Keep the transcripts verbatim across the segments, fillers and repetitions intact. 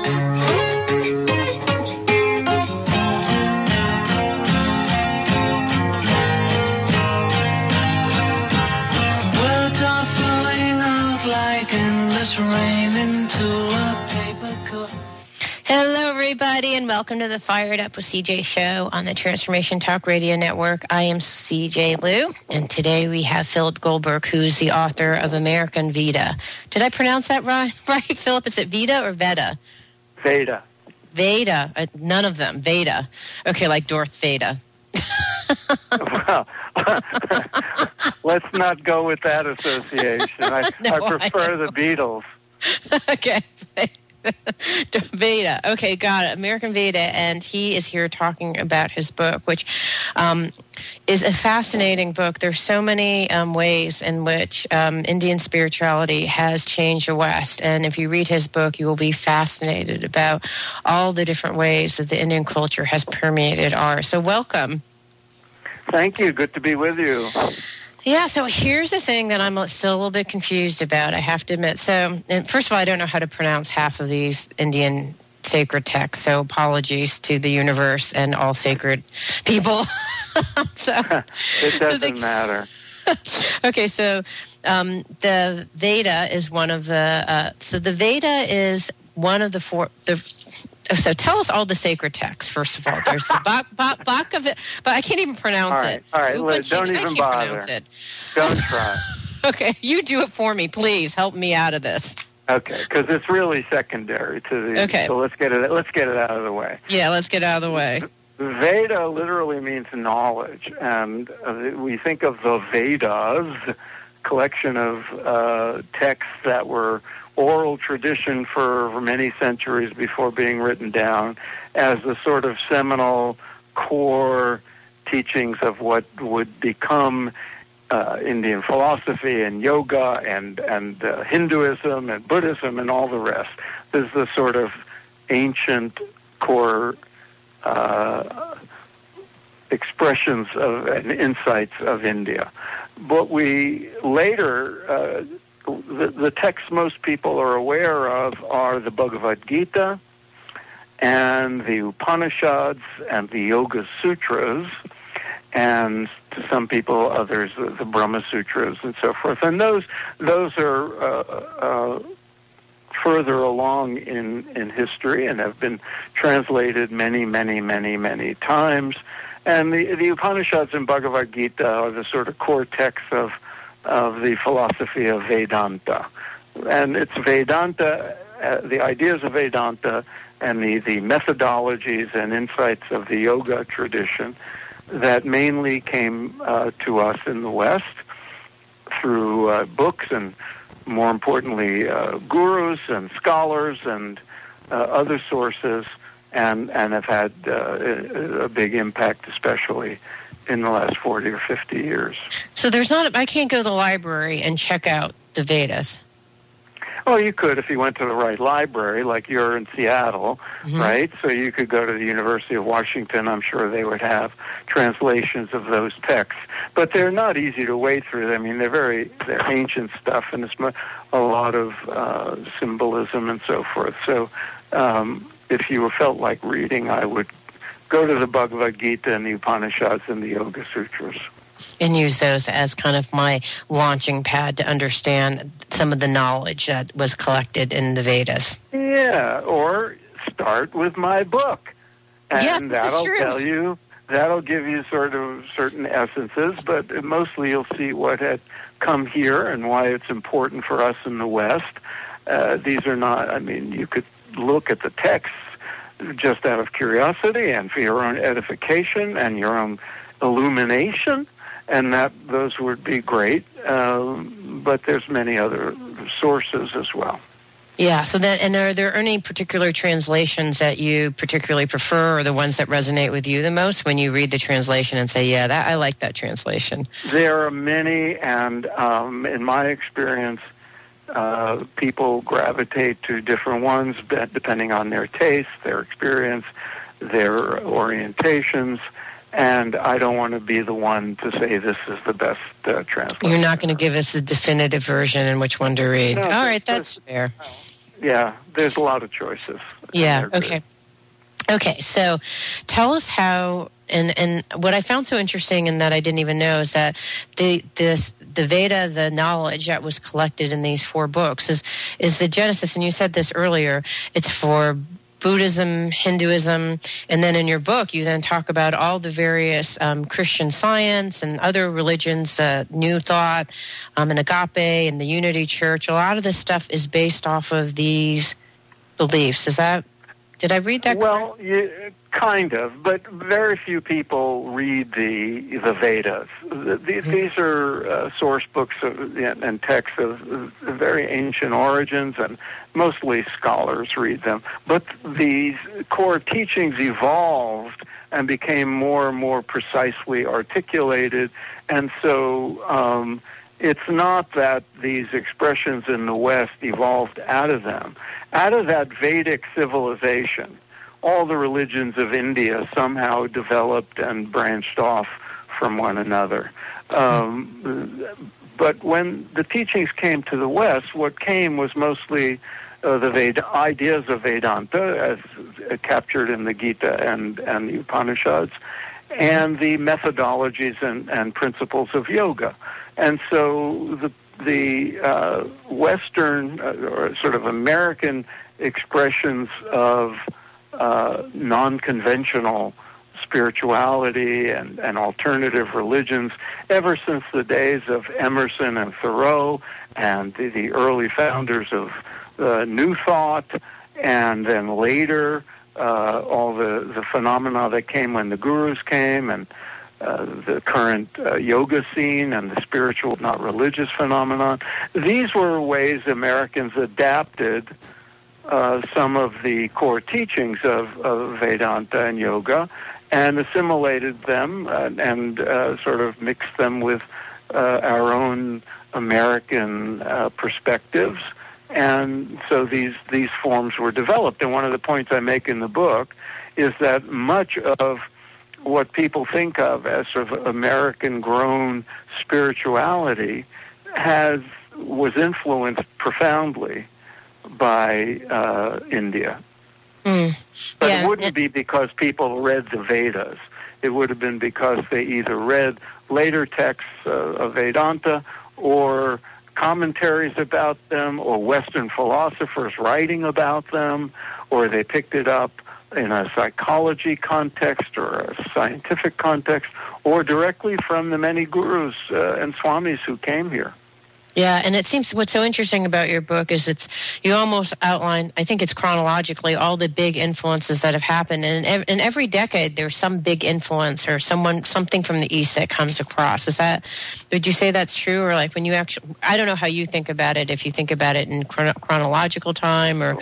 Hello, everybody, and welcome to the Fired Up with C J show on the Transformation Talk Radio Network. I am C J Liu, and today we have Philip Goldberg, who's the author of American Veda. Did I pronounce that right, right Philip? Is it Veda or Veda? Veda. Veda. Uh, none of them. Veda. Okay, like Darth Vader. Well, let's not go with that association. I, no, I prefer I the Beatles. Okay. Veda. Okay, got it. American Veda, and he is here talking about his book, which um, is a fascinating book. There's so many um, ways in which um, Indian spirituality has changed the West, and if you read his book, you will be fascinated about all the different ways that the Indian culture has permeated ours. So welcome. Thank you. Good to be with you. Yeah, so here's the thing that I'm still a little bit confused about, I have to admit. So, and first of all, I don't know how to pronounce half of these Indian sacred texts, so apologies to the universe and all sacred people. so, it doesn't so the, matter. Okay, so um, the Veda is one of the, uh, so the Veda is one of the four, the So tell us all the sacred texts, first of all. There's the Bak, Bak, Bak of it, but I can't even pronounce all right, it. All right, Ooh, Liz, don't even bother. It. Don't try. Okay, you do it for me, please. Help me out of this. Okay, because it's really secondary to the. Okay. So let's get it. Let's get it out of the way. Yeah, let's get out of the way. Veda literally means knowledge, and uh, we think of the Vedas, collection of uh, texts that were oral tradition for many centuries before being written down, as the sort of seminal core teachings of what would become uh, Indian philosophy and yoga and and uh, Hinduism and Buddhism and all the rest. This is the sort of ancient core uh, expressions of and insights of India. But we later. Uh, The, the texts most people are aware of are the Bhagavad Gita and the Upanishads and the Yoga Sutras, and to some people, others, the, the Brahma Sutras and so forth. And those those are uh, uh, further along in, in history and have been translated many, many, many, many times. And the, the Upanishads and Bhagavad Gita are the sort of core texts of of the philosophy of Vedanta. And it's Vedanta, uh, the ideas of Vedanta and the, the methodologies and insights of the yoga tradition that mainly came uh, to us in the West through uh, books and, more importantly, uh, gurus and scholars and uh, other sources, and, and have had uh, a big impact, especially in the last forty or fifty years. So there's not, I can't go to the library and check out the Vedas. Oh, you could if you went to the right library, like you're in Seattle, mm-hmm. right? So you could go to the University of Washington. I'm sure they would have translations of those texts. But they're not easy to wade through. I mean, they're very, they're ancient stuff, and it's a lot of uh, symbolism and so forth. So um, if you felt like reading, I would go to the Bhagavad Gita and the Upanishads and the Yoga Sutras. And use those as kind of my launching pad to understand some of the knowledge that was collected in the Vedas. Yeah, or start with my book. And yes, this that'll is true. tell you, that'll give you sort of certain essences, but mostly you'll see what had come here and why it's important for us in the West. Uh, these are not, I mean, you could look at the texts just out of curiosity and for your own edification and your own illumination, and that those would be great. Um, but there's many other sources as well. Yeah. So then, and are there any particular translations that you particularly prefer, or the ones that resonate with you the most when you read the translation and say, "Yeah, that I like that translation"? There are many, and um, in my experience, Uh, people gravitate to different ones depending on their taste, their experience, their orientations, and I don't want to be the one to say this is the best uh, translation. You're not going to give us the definitive version and which one to read. No, All right, that's fair. yeah, there's a lot of choices. Yeah, okay. Okay, so tell us how, and, and what I found so interesting and that I didn't even know is that the this the Veda, the knowledge that was collected in these four books is is the Genesis, and you said this earlier, it's for Buddhism, Hinduism, and then in your book you then talk about all the various um, Christian Science and other religions, uh, New Thought, um, and Agape, and the Unity Church. A lot of this stuff is based off of these beliefs. Is that, did I read that Well, correctly? you, kind of, but very few people read the the Vedas. The, the, mm-hmm. These are uh, source books of, and texts of, of very ancient origins, and mostly scholars read them. But these core teachings evolved and became more and more precisely articulated, and so um, it's not that these expressions in the West evolved out of them. Out of that Vedic civilization, all the religions of India somehow developed and branched off from one another. Um, but when the teachings came to the West, what came was mostly uh, the Ved- ideas of Vedanta, as uh, captured in the Gita and, and the Upanishads, and the methodologies and, and principles of yoga. And so the the uh, Western uh, or sort of American expressions of Uh, non-conventional spirituality and, and alternative religions ever since the days of Emerson and Thoreau and the, the early founders of uh, New Thought, and then later uh, all the, the phenomena that came when the gurus came, and uh, the current uh, yoga scene and the spiritual, not religious phenomenon. These were ways Americans adapted Uh, some of the core teachings of, of Vedanta and yoga, and assimilated them uh, and uh, sort of mixed them with uh, our own American uh, perspectives. And so these, these forms were developed. And one of the points I make in the book is that much of what people think of as sort of American-grown spirituality has was influenced profoundly by uh, India. Mm. But yeah. it wouldn't be because people read the Vedas. It would have been because they either read later texts uh, of Vedanta or commentaries about them, or Western philosophers writing about them, or they picked it up in a psychology context or a scientific context, or directly from the many gurus uh, and swamis who came here. Yeah, and it seems what's so interesting about your book is it's you almost outline, I think it's chronologically, all the big influences that have happened. And in, in every decade, there's some big influence or someone, something from the East that comes across. Is that, would you say that's true? Or like when you actually, I don't know how you think about it, if you think about it in chrono, chronological time or...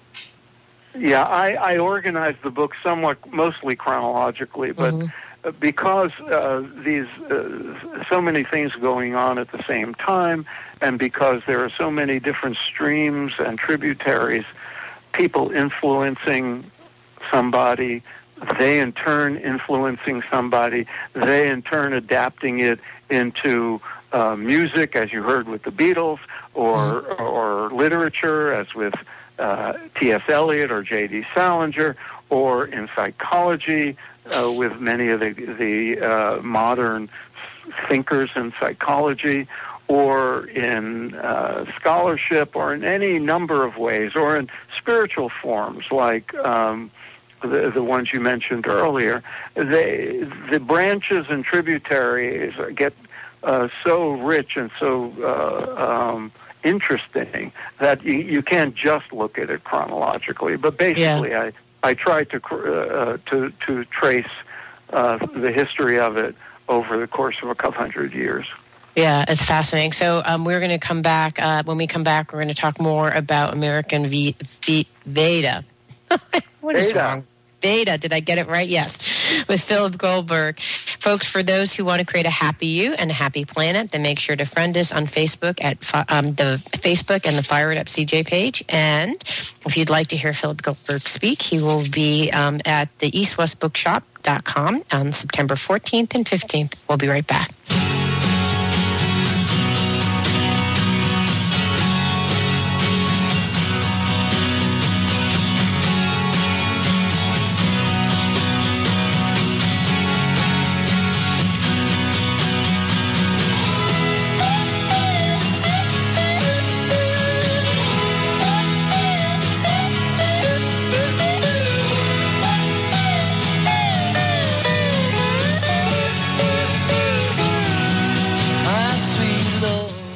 Yeah, I, I organized the book somewhat, mostly chronologically, but... Mm-hmm. Because uh, these uh, so many things going on at the same time, and because there are so many different streams and tributaries, people influencing somebody, they in turn influencing somebody, they in turn adapting it into uh, music, as you heard with the Beatles, or or literature, as with uh, T S Eliot or J D Salinger, or in psychology, Uh, with many of the, the uh, modern thinkers in psychology, or in uh, scholarship, or in any number of ways, or in spiritual forms like um, the, the ones you mentioned earlier. They, the branches and tributaries get uh, so rich and so uh, um, interesting that you, you can't just look at it chronologically. But basically, yeah. I I tried to uh, to to trace uh, the history of it over the course of a couple hundred years. Yeah, it's fascinating. So um, we're going to come back. Uh, when we come back, we're going to talk more about American v- v- Veda. What is Veda. wrong? Veda. Did I get it right? Yes. With Philip Goldberg. Folks, for those who want to create a happy you and a happy planet, then make sure to friend us on Facebook at um, the Facebook and the Fire It Up C J page. And if you'd like to hear Philip Goldberg speak, he will be um, at the east west bookshop dot com on September fourteenth and fifteenth. We'll be right back.